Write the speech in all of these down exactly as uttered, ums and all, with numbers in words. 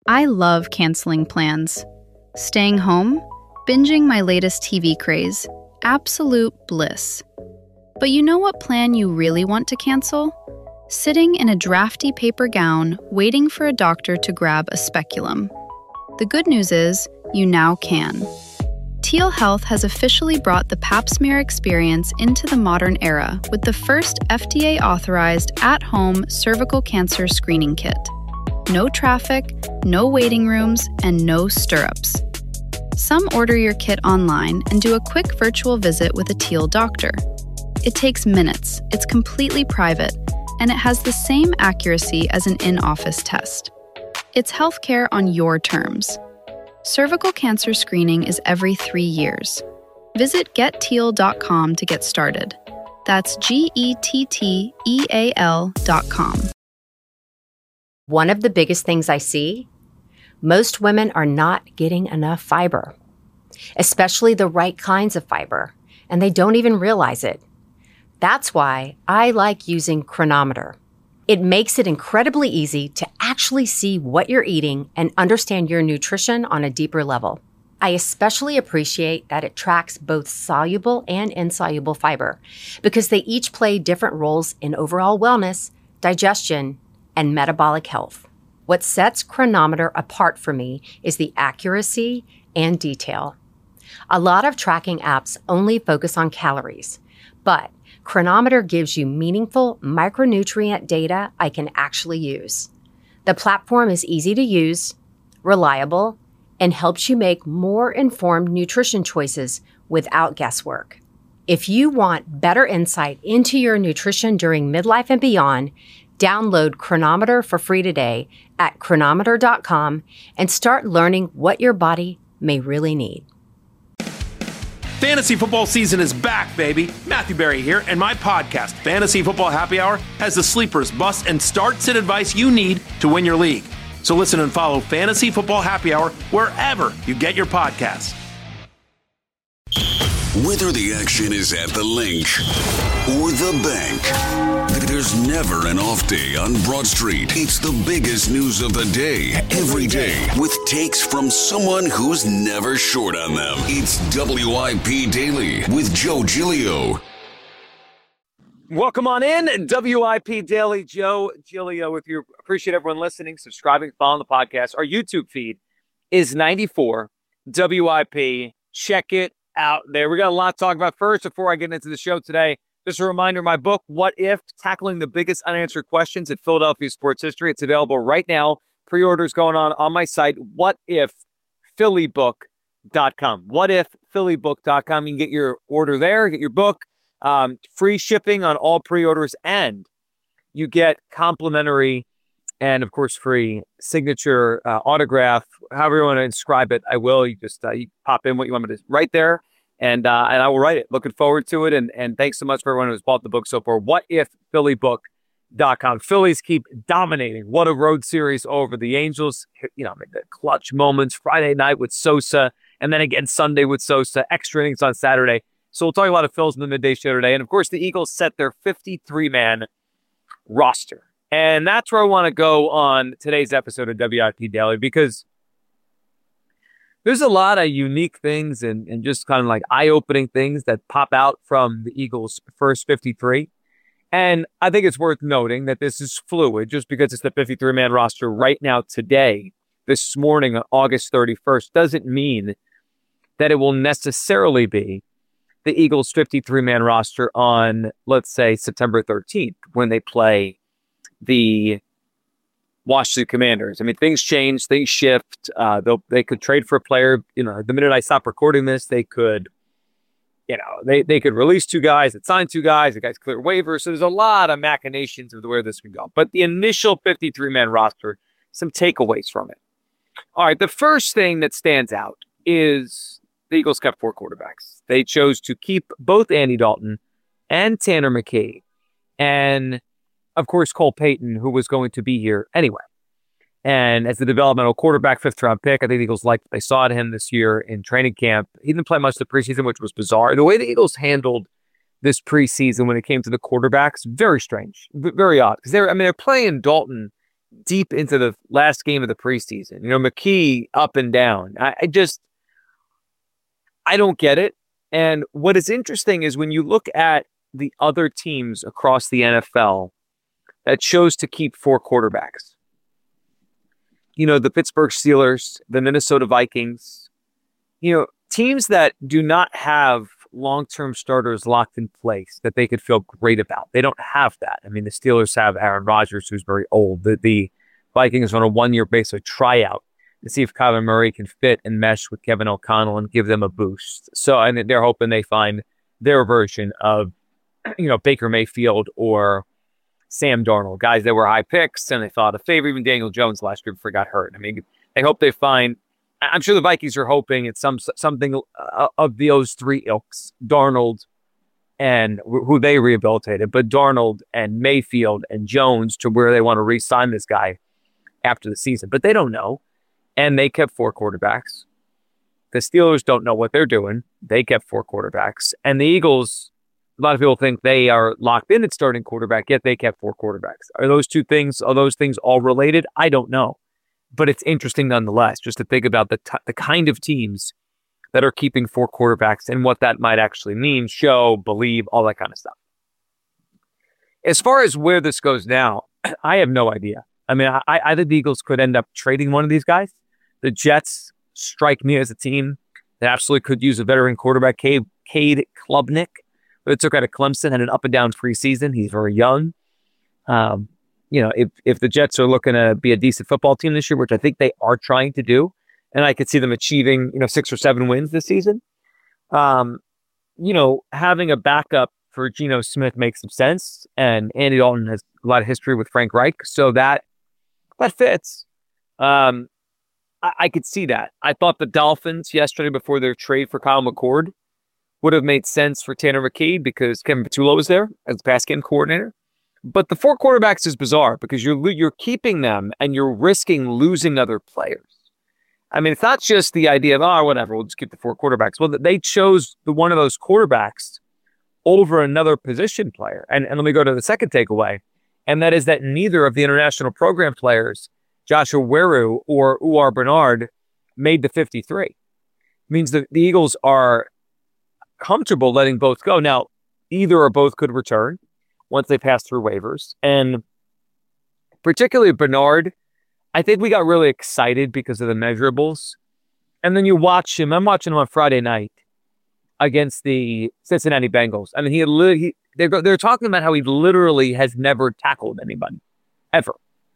I love canceling plans. Staying home, binging my latest T V craze, absolute bliss. But you know what plan you really want to cancel? Sitting in a drafty paper gown, waiting for a doctor to grab a speculum. The good news is, you now can. Teal Health has officially brought the pap smear experience into the modern era with the first F D A-authorized at-home cervical cancer screening kit. No traffic, no waiting rooms, and no stirrups. Some order your kit online and do a quick virtual visit with a Teal doctor. It takes minutes, it's completely private, and it has the same accuracy as an in-office test. It's healthcare on your terms. Cervical cancer screening is every three years. Visit get teal dot com to get started. That's G E T T E A L dot com. One of the biggest things I see, most women are not getting enough fiber, especially the right kinds of fiber, and they don't even realize it. That's why I like using Cronometer. It makes it incredibly easy to actually see what you're eating and understand your nutrition on a deeper level. I especially appreciate that it tracks both soluble and insoluble fiber because they each play different roles in overall wellness, digestion, and metabolic health. What sets Cronometer apart for me is the accuracy and detail. A lot of tracking apps only focus on calories, but Cronometer gives you meaningful micronutrient data I can actually use. The platform is easy to use, reliable, and helps you make more informed nutrition choices without guesswork. If you want better insight into your nutrition during midlife and beyond, download Cronometer for free today at cronometer dot com and start learning what your body may really need. Fantasy football season is back, baby. Matthew Berry here, and my podcast, Fantasy Football Happy Hour, has the sleepers, busts, and start-sit advice you need to win your league. So listen and follow Fantasy Football Happy Hour wherever you get your podcasts. Whether the action is at the link or the bank, there's never an off day on Broad Street. It's the biggest news of the day, every day, with takes from someone who's never short on them. It's W I P Daily with Joe Giglio. Welcome on in, W I P Daily. Joe Giglio with you. Appreciate everyone listening, subscribing, following the podcast. Our YouTube feed is ninety-four W I P. Check it out there. We got a lot to talk about. First, before I get into the show today, just a reminder, my book, What If? Tackling the Biggest Unanswered Questions in Philadelphia Sports History. It's available right now. Pre-orders going on on my site, what if philly book dot com. what if philly book dot com. You can get your order there, get your book, um, free shipping on all pre-orders, and you get complimentary and, of course, free signature, uh, autograph, however you want to inscribe it. I will. You just uh, you pop in what you want me to right there. And uh, and I will write it. Looking forward to it. And and thanks so much for everyone who's bought the book so far. what if philly book dot com. Phillies keep dominating. What a road series over the Angels. You know, the clutch moments Friday night with Sosa, and then again Sunday with Sosa. Extra innings on Saturday. So we'll talk a lot of Phils in the midday show today. And of course, the Eagles set their fifty-three man roster. And that's where I want to go on today's episode of W I P Daily, because there's a lot of unique things and, and just kind of like eye-opening things that pop out from the Eagles' first fifty-three. And I think it's worth noting that this is fluid just because it's the fifty-three man roster right now today, this morning on August thirty-first, doesn't mean that it will necessarily be the Eagles' fifty-three man roster on, let's say, September thirteenth when they play the Washington Commanders. I mean, things change, things shift. Uh, they'll, they could trade for a player. You know, the minute I stop recording this, they could, you know, they, they could release two guys that sign two guys, the guys clear waivers. So there's a lot of machinations of where this can go. But the initial fifty-three man roster, some takeaways from it. All right, the first thing that stands out is the Eagles kept four quarterbacks. They chose to keep both Andy Dalton and Tanner McKee, and of course, Cole Payton, who was going to be here anyway. And as the developmental quarterback, fifth round pick, I think the Eagles liked what they saw at him this year in training camp. He didn't play much of the preseason, which was bizarre. The way the Eagles handled this preseason when it came to the quarterbacks, very strange, very odd. Because they're, I mean, they're playing Dalton deep into the last game of the preseason. You know, McKee up and down. I, I just, I don't get it. And what is interesting is when you look at the other teams across the N F L that chose to keep four quarterbacks. You know, the Pittsburgh Steelers, the Minnesota Vikings, you know, teams that do not have long-term starters locked in place that they could feel great about. They don't have that. I mean, the Steelers have Aaron Rodgers, who's very old. The, the Vikings on a one-year base, a tryout to see if Kyler Murray can fit and mesh with Kevin O'Connell and give them a boost. So, and they're hoping they find their version of, you know, Baker Mayfield or Sam Darnold, guys that were high picks and they thought a favor. Even Daniel Jones last year before he got hurt. I mean, they hope they find. I'm sure the Vikings are hoping it's some something uh, of those three ilks: Darnold and who they rehabilitated, but Darnold and Mayfield and Jones to where they want to re-sign this guy after the season. But they don't know, and they kept four quarterbacks. The Steelers don't know what they're doing. They kept four quarterbacks, and the Eagles. A lot of people think they are locked in at starting quarterback, yet they kept four quarterbacks. Are those two things, are those things all related? I don't know. But it's interesting nonetheless, just to think about the t- the kind of teams that are keeping four quarterbacks and what that might actually mean, show, believe, all that kind of stuff. As far as where this goes now, I have no idea. I mean, I, I think the Eagles could end up trading one of these guys. The Jets strike me as a team that absolutely could use a veteran quarterback, Cade, Cade Klubnik. It took out of Clemson, had an up and down preseason. He's very young. Um, you know, if if the Jets are looking to be a decent football team this year, which I think they are trying to do, and I could see them achieving, you know, six or seven wins this season. Um, you know, having a backup for Geno Smith makes some sense, and Andy Dalton has a lot of history with Frank Reich, so that that fits. Um, I, I could see that. I thought the Dolphins yesterday before their trade for Kyle McCord would have made sense for Tanner McKee because Kevin Patullo was there as the pass game coordinator. But the four quarterbacks is bizarre because you're you're keeping them and you're risking losing other players. I mean, it's not just the idea of, oh, whatever, we'll just keep the four quarterbacks. Well, they chose the one of those quarterbacks over another position player. And, and let me go to the second takeaway, and that is that neither of the international program players, Joshua Weru or Uar Bernard, made the fifty-three. It means that the Eagles are comfortable letting both go. Now, either or both could return once they pass through waivers. And particularly Bernard, I think we got really excited because of the measurables. And then you watch him. I'm watching him on Friday night against the Cincinnati Bengals. I mean, he, he they're, they're talking about how he literally has never tackled anybody, ever.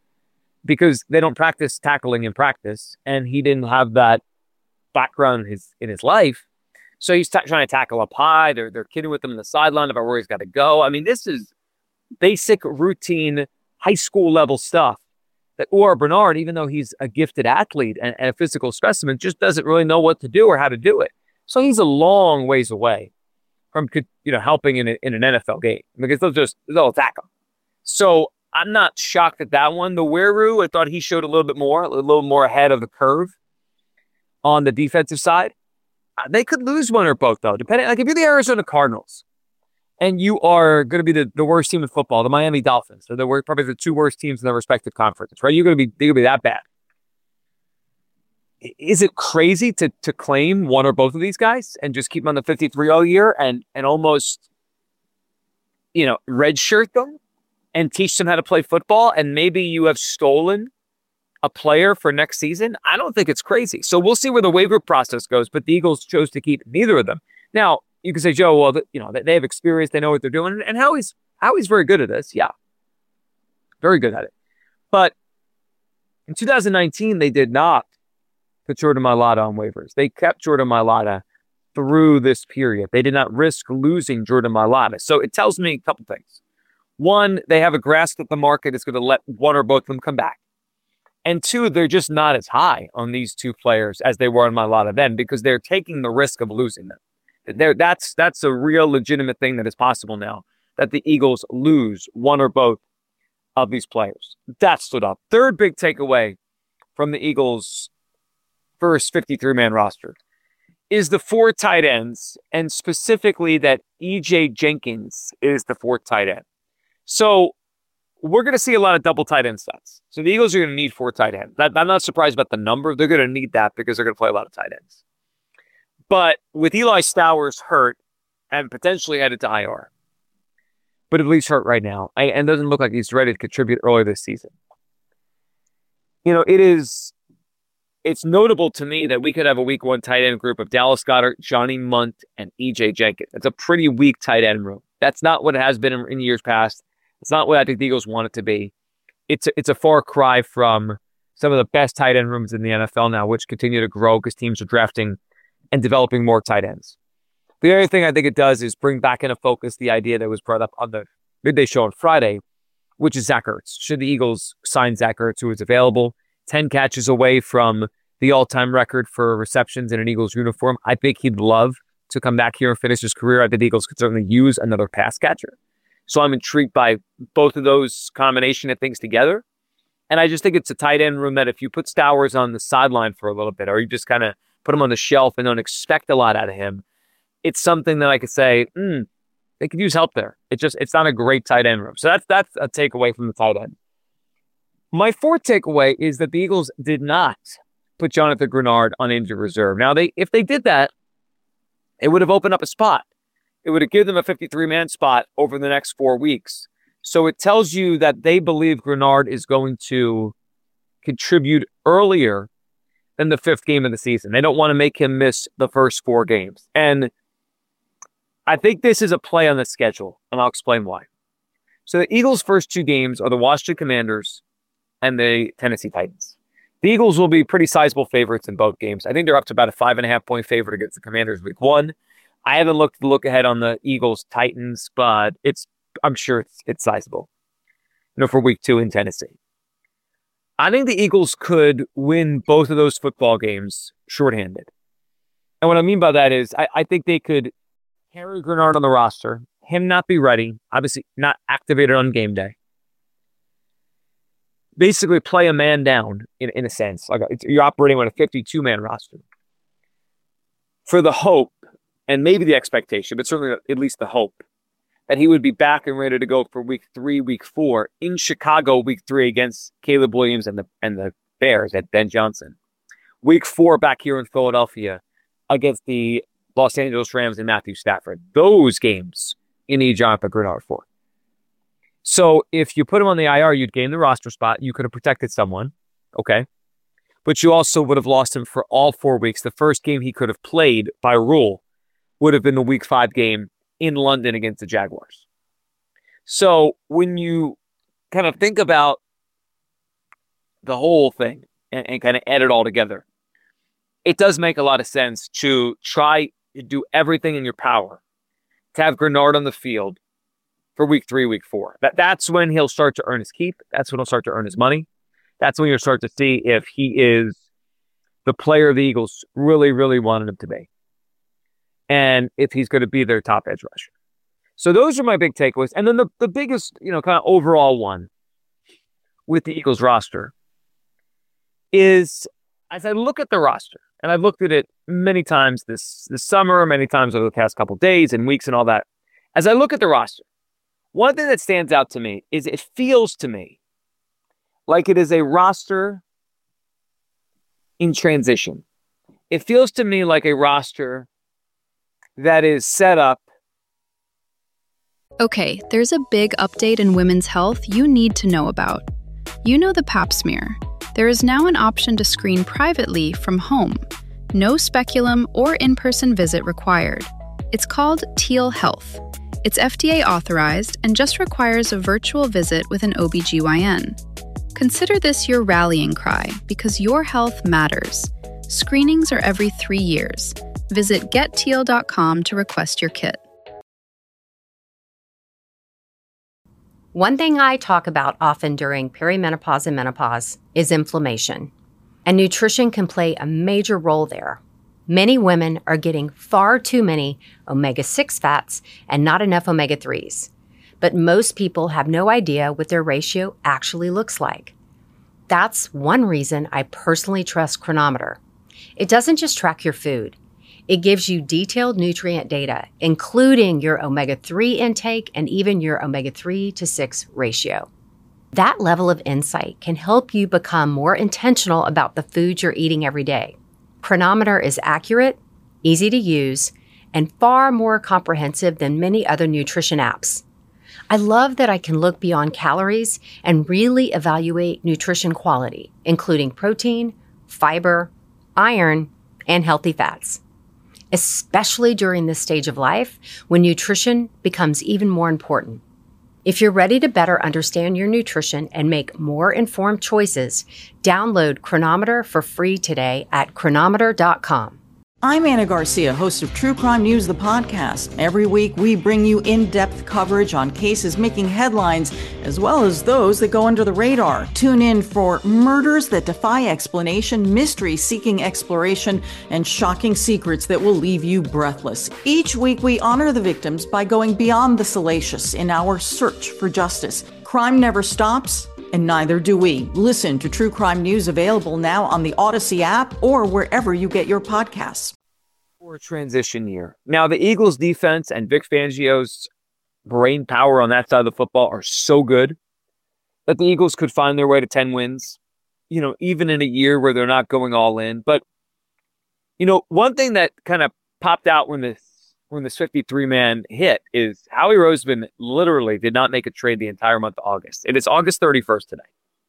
Because they don't practice tackling in practice. And he didn't have that background in his, in his life. So he's t- trying to tackle up high. They're they're kidding with him on the sideline about where he's got to go. I mean, this is basic, routine, high school level stuff that Uar Bernard, even though he's a gifted athlete and, and a physical specimen, just doesn't really know what to do or how to do it. So he's a long ways away from, you know, helping in, a, in an N F L game because they'll just they'll attack him. So I'm not shocked at that one. The Weru, I thought he showed a little bit more, a little more ahead of the curve on the defensive side. They could lose one or both, though, depending. Like if you're the Arizona Cardinals and you are going to be the, the worst team in football, the Miami Dolphins, or the worst, probably the two worst teams in their respective conferences, right? You're going to be you're going to be that bad. Is it crazy to to claim one or both of these guys and just keep them on the fifty-three all year and and almost, you know, redshirt them and teach them how to play football? And maybe you have stolen a player for next season? I don't think it's crazy. So we'll see where the waiver process goes, but the Eagles chose to keep neither of them. Now, you can say, Joe, well, you know, they have experience, they know what they're doing, and Howie's, Howie's very good at this. Yeah, very good at it. But in two thousand nineteen, they did not put Jordan Mailata on waivers. They kept Jordan Mailata through this period. They did not risk losing Jordan Mailata. So it tells me a couple things. One, they have a grasp that the market is going to let one or both of them come back. And two, they're just not as high on these two players as they were on Mailata then because they're taking the risk of losing them. They're, that's that's a real legitimate thing that is possible now, that the Eagles lose one or both of these players. That stood up. Third big takeaway from the Eagles' first fifty-three man roster is the four tight ends, and specifically that E J Jenkins is the fourth tight end. So we're going to see a lot of double tight end sets. So the Eagles are going to need four tight ends. That, I'm not surprised about the number. They're going to need that because they're going to play a lot of tight ends. But with Eli Stowers hurt and potentially headed to I R, but at least hurt right now, and doesn't look like he's ready to contribute early this season. You know, it is, it's notable to me that we could have a week one tight end group of Dallas Goedert, Johnny Munt, and E J Jenkins. That's a pretty weak tight end room. That's not what it has been in, in years past. It's not what I think the Eagles want it to be. It's a, it's a far cry from some of the best tight end rooms in the N F L now, which continue to grow because teams are drafting and developing more tight ends. The other thing I think it does is bring back into focus the idea that was brought up on the midday show on Friday, which is Zach Ertz. Should the Eagles sign Zach Ertz, who is available, ten catches away from the all-time record for receptions in an Eagles uniform? I think he'd love to come back here and finish his career. I think the Eagles could certainly use another pass catcher. So I'm intrigued by both of those combination of things together. And I just think it's a tight end room that if you put Stowers on the sideline for a little bit, or you just kind of put him on the shelf and don't expect a lot out of him, it's something that I could say, hmm, they could use help there. It just, it's not a great tight end room. So that's, that's a takeaway from the tight end. My fourth takeaway is that the Eagles did not put Jonathan Greenard on injured reserve. Now, they if they did that, it would have opened up a spot. It would have given them a fifty-three man spot over the next four weeks. So it tells you that they believe Greenard is going to contribute earlier than the fifth game of the season. They don't want to make him miss the first four games. And I think this is a play on the schedule, and I'll explain why. So the Eagles' first two games are the Washington Commanders and the Tennessee Titans. The Eagles will be pretty sizable favorites in both games. I think they're up to about a five and a half point favorite against the Commanders week one. I haven't looked to look ahead on the Eagles Titans, but it's I'm sure it's it's sizable. You know, for week two in Tennessee. I think the Eagles could win both of those football games shorthanded. And what I mean by that is I, I think they could carry Greenard on the roster, him not be ready, obviously not activated on game day. Basically play a man down in, in a sense. Like it's, you're operating on a fifty-two man roster. For the hope, and maybe the expectation, but certainly at least the hope, that he would be back and ready to go for week three, week four in Chicago, week three against Caleb Williams and the and the Bears at Ben Johnson. Week four back here in Philadelphia against the Los Angeles Rams and Matthew Stafford. Those games you need Jonathan Greenard for. So if you put him on the I R, you'd gain the roster spot. You could have protected someone. Okay. But you also would have lost him for all four weeks. The first game he could have played by rule would have been the week five game in London against the Jaguars. So when you kind of think about the whole thing and, and kind of add it all together, it does make a lot of sense to try to do everything in your power to have Greenard on the field for week three, week four. That, that's when he'll start to earn his keep. That's when he'll start to earn his money. That's when you'll start to see if he is the player the Eagles really, really wanted him to be. And if he's going to be their top edge rusher. So those are my big takeaways. And then the, the biggest, you know, kind of overall one with the Eagles roster is, as I look at the roster, and I've looked at it many times this, this summer, many times over the past couple of days and weeks and all that. As I look at the roster, one thing that stands out to me is it feels to me like it is a roster in transition. It feels to me like a roster that is set up. Okay, there's a big update in women's health you need to know about. You know the Pap smear. There is now an option to screen privately from home. No speculum or in-person visit required. It's called Teal Health. It's F D A authorized and just requires a virtual visit with an O B G Y N. Consider this your rallying cry because your health matters. Screenings are every three years. Visit get teal dot com to request your kit. One thing I talk about often during perimenopause and menopause is inflammation, and nutrition can play a major role there. Many women are getting far too many omega six fats and not enough omega threes, but most people have no idea what their ratio actually looks like. That's one reason I personally trust Cronometer. It doesn't just track your food. It gives you detailed nutrient data, including your omega three intake and even your omega three to six ratio. That level of insight can help you become more intentional about the food you're eating every day. Cronometer is accurate, easy to use, and far more comprehensive than many other nutrition apps. I love that I can look beyond calories and really evaluate nutrition quality, including protein, fiber, iron, and healthy fats, especially during this stage of life when nutrition becomes even more important. If you're ready to better understand your nutrition and make more informed choices, download Cronometer for free today at cronometer dot com. I'm Anna Garcia, host of True Crime News, the podcast. Every week, we bring you in-depth coverage on cases making headlines, as well as those that go under the radar. Tune in for murders that defy explanation, mysteries seeking exploration, and shocking secrets that will leave you breathless. Each week, we honor the victims by going beyond the salacious in our search for justice. Crime never stops, and neither do we. Listen to True Crime News, available now on the Odyssey app or wherever you get your podcasts. For a transition year. Now, the Eagles defense and Vic Fangio's brain power on that side of the football are so good that the Eagles could find their way to ten wins, you know, even in a year where they're not going all in. But, you know, one thing that kind of popped out when this when this fifty-three man hit is Howie Roseman literally did not make a trade the entire month of August. It is August thirty-first today,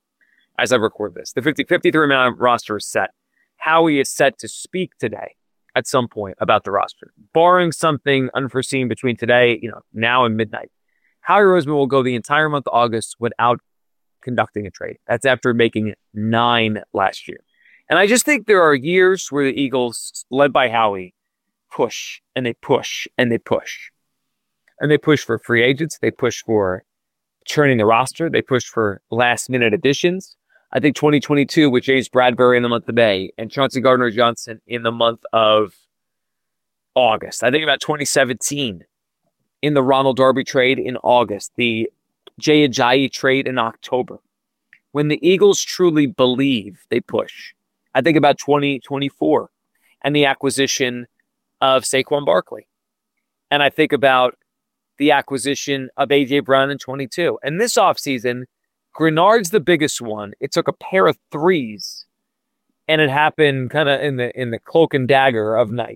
as I record this. The fifty, fifty-three man roster is set. Howie is set to speak today at some point about the roster. Barring something unforeseen between today, you know, now and midnight, Howie Roseman will go the entire month of August without conducting a trade. That's after making nine last year. And I just think there are years where the Eagles, led by Howie, push and they push and they push. And they push for free agents. They push for churning the roster. They push for last minute additions. I think twenty twenty-two with James Bradbury in the month of May and Chauncey Gardner-Johnson in the month of August. I think about twenty seventeen in the Ronald Darby trade in August, the Jay Ajayi trade in October. When the Eagles truly believe, they push. I think about twenty twenty-four and the acquisition of Saquon Barkley. And I think about the acquisition of A J Brown in twenty-two. And this offseason, Grenard's the biggest one. It took a pair of threes, and it happened kind of in the in the cloak and dagger of night.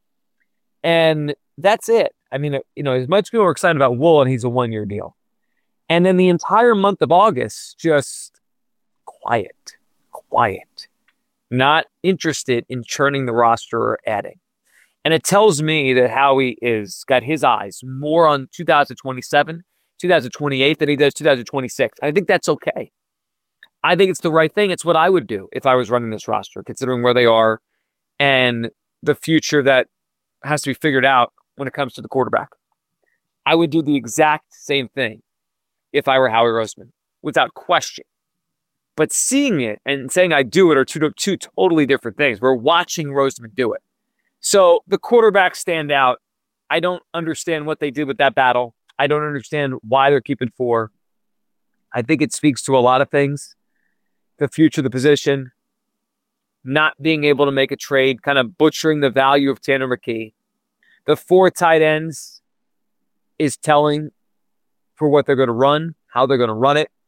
And that's it. I mean, you know, as much people are excited about Wool, and he's a one-year deal. And then the entire month of August, just quiet, quiet. Not interested in churning the roster or adding. And it tells me that Howie is got his eyes more on two thousand twenty-seven, two thousand twenty-eight than he does two thousand twenty-six. I think that's okay. I think it's the right thing. It's what I would do if I was running this roster, considering where they are and the future that has to be figured out when it comes to the quarterback. I would do the exact same thing if I were Howie Roseman, without question. But seeing it and saying I do it are two, two totally different things. We're watching Roseman do it. So the quarterbacks stand out. I don't understand what they did with that battle. I don't understand why they're keeping four. I think it speaks to a lot of things. The future of the position, not being able to make a trade, kind of butchering the value of Tanner McKee. The four tight ends is telling for what they're going to run, how they're going to run it,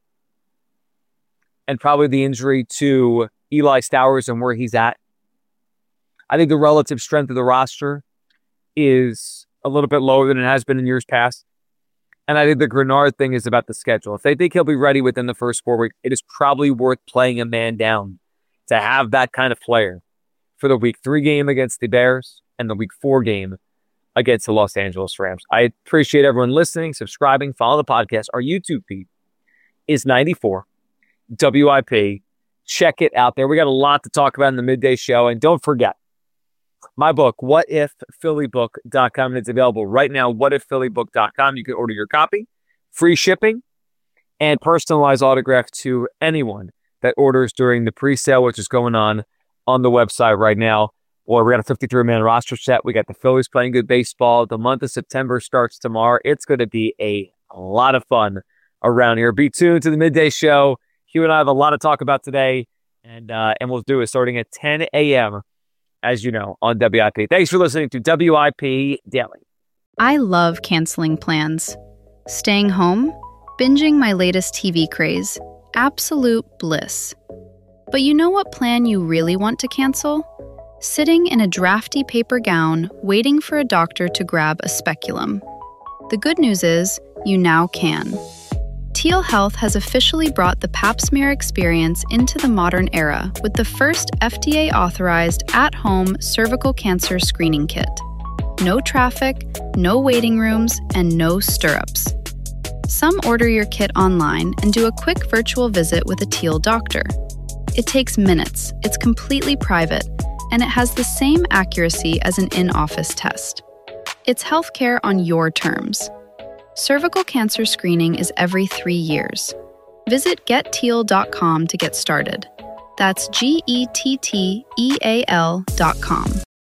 and probably the injury to Eli Stowers and where he's at. I think the relative strength of the roster is a little bit lower than it has been in years past. And I think the Grenard thing is about the schedule. If they think he'll be ready within the first four weeks, it is probably worth playing a man down to have that kind of player for the week three game against the Bears and the week four game against the Los Angeles Rams. I appreciate everyone listening, subscribing, follow the podcast. Our YouTube feed is ninety-four W I P. Check it out there. We got a lot to talk about in the midday show. And don't forget, my book, what if philly book dot com, and it's available right now, what if philly book dot com. You can order your copy, free shipping, and personalized autograph to anyone that orders during the pre-sale, which is going on on the website right now. Well, we got a fifty-three man roster set. We got the Phillies playing good baseball. The month of September starts tomorrow. It's going to be a, a lot of fun around here. Be tuned to the midday show. Hugh and I have a lot to talk about today, and uh, and we'll do it starting at ten a.m., as you know, on W I P. Thanks for listening to W I P Daily. I love canceling plans. Staying home, binging my latest T V craze, absolute bliss. But you know what plan you really want to cancel? Sitting in a drafty paper gown, waiting for a doctor to grab a speculum. The good news is, you now can. Teal Health has officially brought the Pap smear experience into the modern era with the first F D A-authorized at-home cervical cancer screening kit. No traffic, no waiting rooms, and no stirrups. Some order your kit online and do a quick virtual visit with a Teal doctor. It takes minutes, it's completely private, and it has the same accuracy as an in-office test. It's healthcare on your terms. Cervical cancer screening is every three years. Visit get teal dot com to get started. That's G E T T E A L dot com.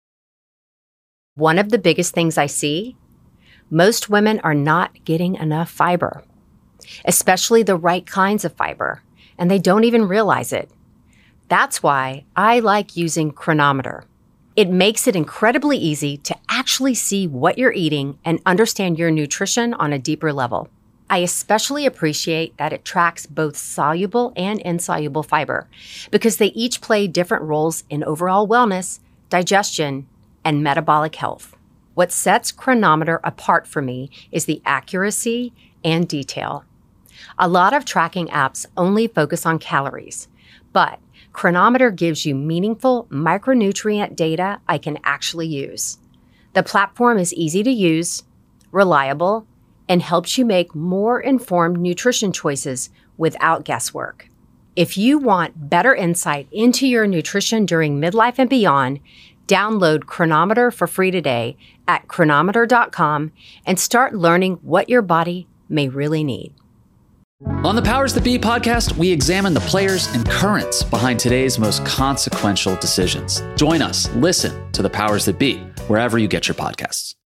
One of the biggest things I see, most women are not getting enough fiber, especially the right kinds of fiber, and they don't even realize it. That's why I like using Cronometer. It makes it incredibly easy to actually see what you're eating and understand your nutrition on a deeper level. I especially appreciate that it tracks both soluble and insoluble fiber because they each play different roles in overall wellness, digestion, and metabolic health. What sets Cronometer apart for me is the accuracy and detail. A lot of tracking apps only focus on calories, but Cronometer gives you meaningful micronutrient data I can actually use. The platform is easy to use, reliable, and helps you make more informed nutrition choices without guesswork. If you want better insight into your nutrition during midlife and beyond, download Cronometer for free today at cronometer dot com and start learning what your body may really need. On the Powers That Be podcast, we examine the players and currents behind today's most consequential decisions. Join us, listen to the Powers That Be, wherever you get your podcasts.